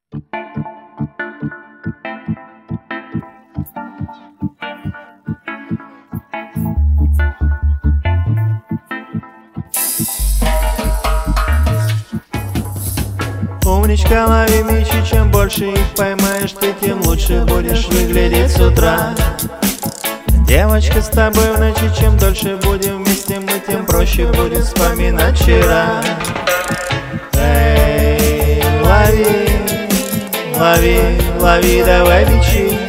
Умничка, лови мячи, чем больше их поймаешь ты, тем лучше будешь выглядеть с утра. Девочка, с тобой в ночи, чем дольше будем вместе мы, тем проще будет вспоминать вчера. Эй, лови, лови, лови, давай мячи.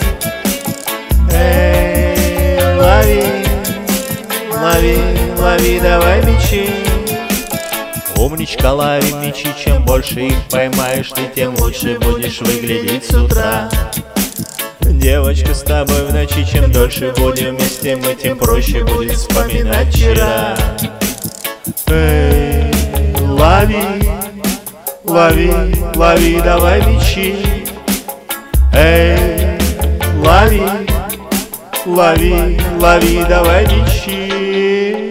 Эй, лови, лови, лови, давай мячи. Умничка, лови мячи, чем больше их поймаешь ты, тем лучше будешь выглядеть с утра. Девочка, с тобой в ночи, чем дольше будем вместе мы, тем проще будет вспоминать вчера. Эй, лови, лови, лови, давай мячи. Эй, лови, лови, лови, давай мячи.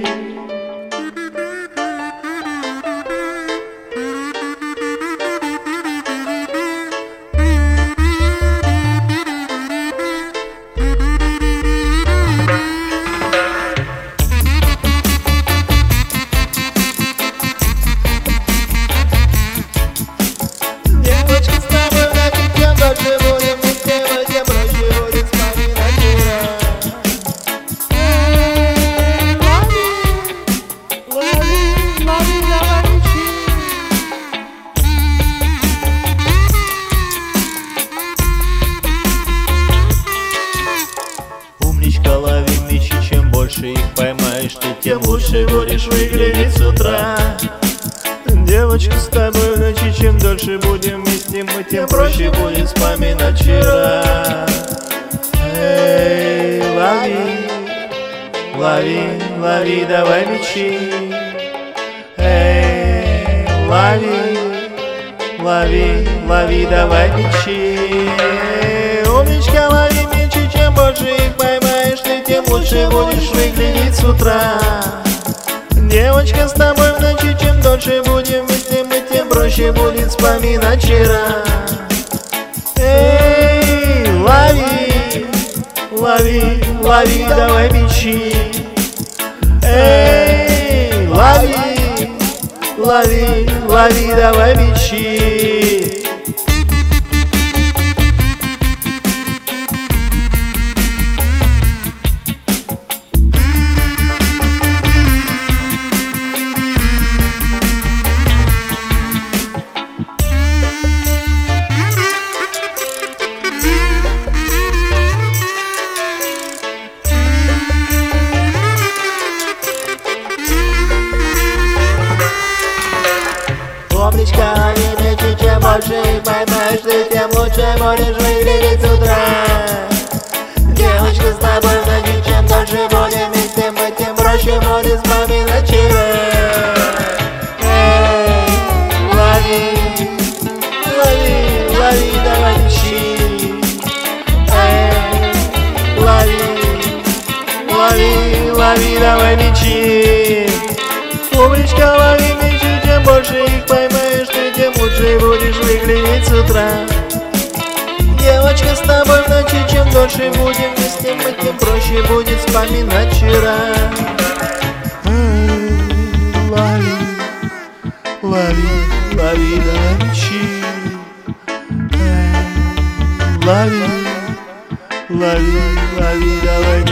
Умничка, лови мячи, чем больше их поймаешь ты, тем лучше будешь выглядеть с утра. Девочка, с тобой в ночи, чем дольше будем вместе мы, тем проще будет вспоминать вчера. Эй, лови, лови, лови, давай мячи. Эй, лови, лови, лови, давай мячи. Умничка, лови мячи, чем больше их поймаешь ты, тем лучше будешь выглядеть с утра. Девочка, с тобой в ночи, чем дольше будем вместе мы, тем проще будет вспоминать вчера. Эй, лови, лови, лови, давай мячи. Эй, лови, лови, лови, давай мячи. Умничка, лови мячи, чем больше их поймаешь ты, тем лучше будешь выглядеть с утра. Девочка, с тобой в ночи, чем дольше будем вместе мы, тем проще будет вспоминать вчера. Эй, лови, лови, лови, давай мячи. Эй, лови, лови, лови, давай мячи. Умничка, лови мячи, чем больше их поймаешь ты, тем лучше будешь выглядеть с утра. Девочка, с тобой в ночи, чем дольше будем вместе мы, тем проще будет вспоминать вчера. Лови, лови, лови, давай мячи. Лови, лови, лови, давай